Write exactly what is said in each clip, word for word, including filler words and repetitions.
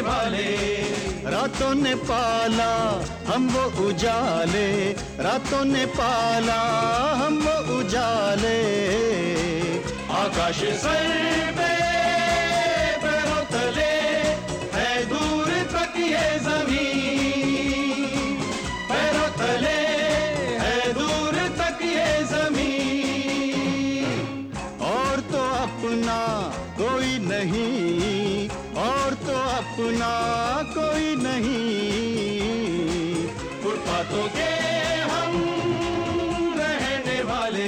वाले। रातों ने पाला हम वो उजाले, रातों ने पाला हम वो उजाले। आकाश सर पे पैरों तले है दूर तक ये ज़मीन, पैरों तले है दूर तक ये ज़मीन। और तो अपना कोई नहीं, और तो अपना कोई नहीं। फुटपाथों के हम रहने वाले,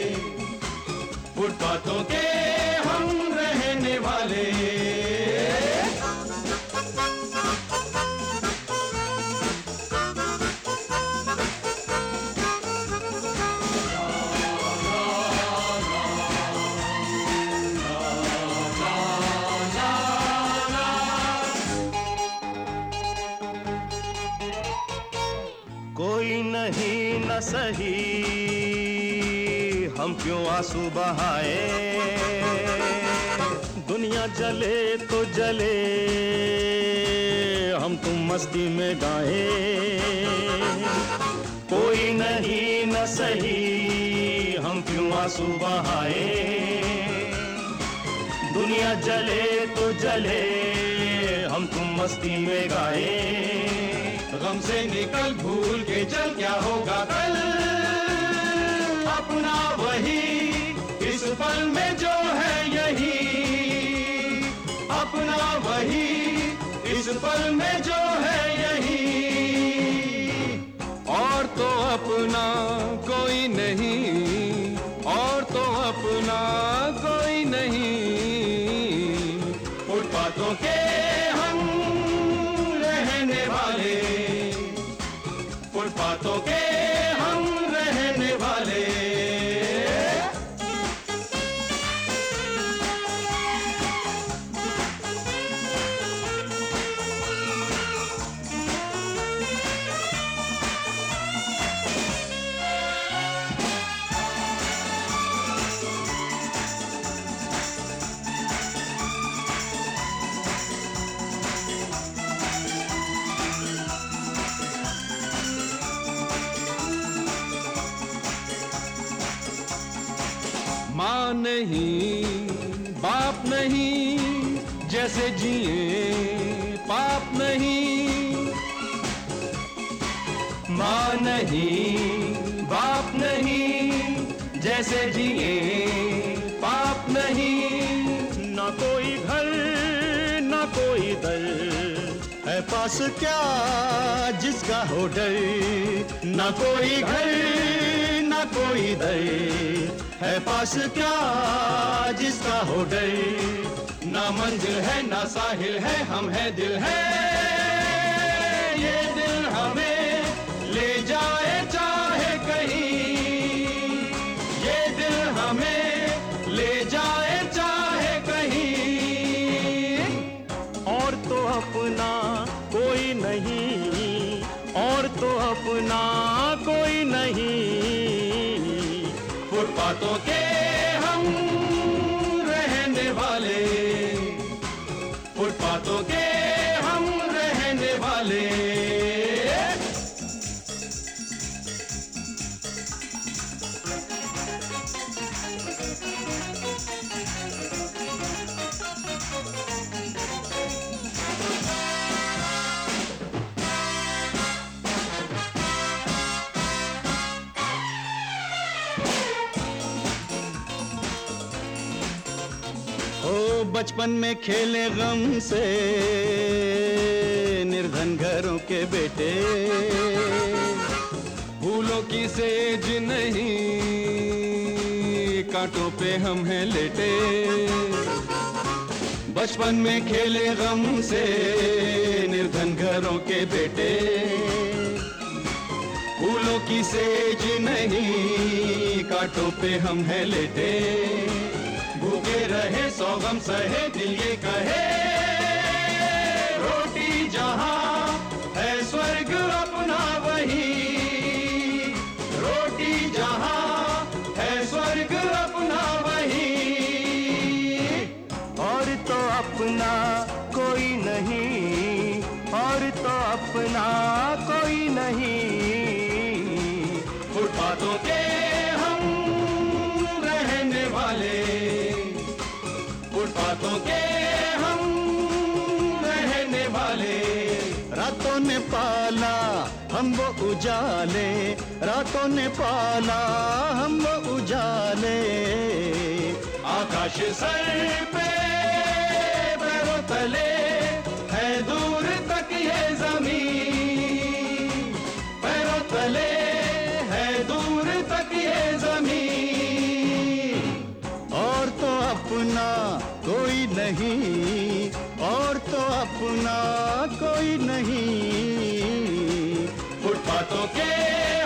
फुटपाथों के हम रहने वाले। कोई नहीं न सही हम क्यों आंसू बहाए, दुनिया जले तो जले हम तुम मस्ती में गाए। कोई नहीं न सही हम क्यों आंसू बहाए, दुनिया जले तो जले हम तुम मस्ती में गाए। गम से निकल भूल के चल, क्या होगा कल अपना वही इस पल में जो है यही, अपना वही इस पल में जो है यही। और तो अपना कोई नहीं, और तो अपना कोई नहीं। फुटपाथों के हम रहने वाले, फुटपाथों के हम रहने वाले। माँ नहीं बाप नहीं, जैसे जिए पाप नहीं। माँ नहीं बाप नहीं, जैसे जिए पाप नहीं। ना कोई घर ना कोई दर है पास क्या जिसका हो डर। ना कोई घर ना कोई दर है पास क्या जिसका हो डर। ना मंजिल है ना साहिल है, हम है दिल है। ये दिल हमें ले जाए चाहे कहीं, ये दिल हमें ले जाए चाहे कहीं। और तो अपना कोई नहीं, और तो अपना कोई नहीं। फुटपाथों के हम रहने वाले, फुटपाथों के हम रहने वाले। ओ बचपन में खेले गम से निर्धन घरों के बेटे, फूलों की सेज नहीं कांटों पे हम हैं लेटे। बचपन में खेले गम से निर्धन घरों के बेटे, फूलों की सेज नहीं कांटों पे हम हैं लेटे। भूखे रहे सौ गम सहे, दिल ये कहे रोटी जहां है स्वर्ग अपना वही, रोटी जहां है स्वर्ग अपना वही। और तो अपना कोई नहीं, अपना कोई नहीं। फुटपाथों के हम रहने वाले, फुटपाथों के हम रहने वाले। रातों ने पाला हम वो उजाले, रातों ने पाला हम वो उजाले। आकाश सर पे पैरों तले है दूर तक ये जमीन, पैरों तले है दूर तक ये जमीन। और तो अपना कोई नहीं, और तो अपना कोई नहीं। फुटपाथों के